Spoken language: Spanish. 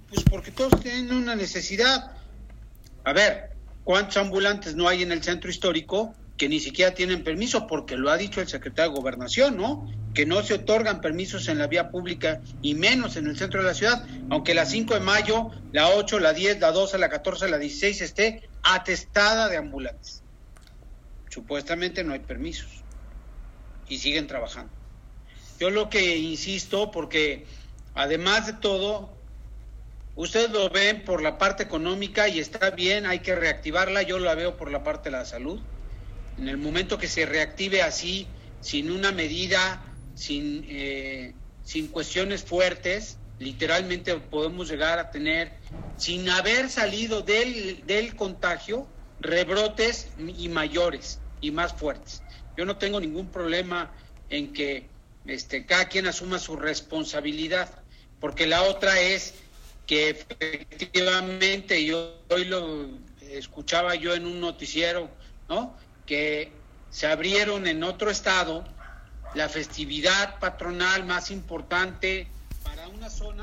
Pues porque todos tienen una necesidad. A ver, ¿cuántos ambulantes no hay en el centro histórico que ni siquiera tienen permiso? Porque lo ha dicho el secretario de Gobernación, ¿no? Que no se otorgan permisos en la vía pública y menos en el centro de la ciudad, aunque la 5 de mayo, la 8, la 10, la 12, la 14, la 16 esté atestada de ambulantes. Supuestamente no hay permisos y siguen trabajando. Yo lo que insisto, porque además de todo, ustedes lo ven por la parte económica y está bien, hay que reactivarla. Yo la veo por la parte de la salud. En el momento que se reactive así, sin una medida, sin cuestiones fuertes, literalmente podemos llegar a tener, sin haber salido del contagio, rebrotes y mayores y más fuertes. Yo no tengo ningún problema en que cada quien asuma su responsabilidad, porque la otra es que efectivamente, hoy lo escuchaba yo en un noticiero, ¿no?, que se abrieron en otro estado la festividad patronal más importante para una zona.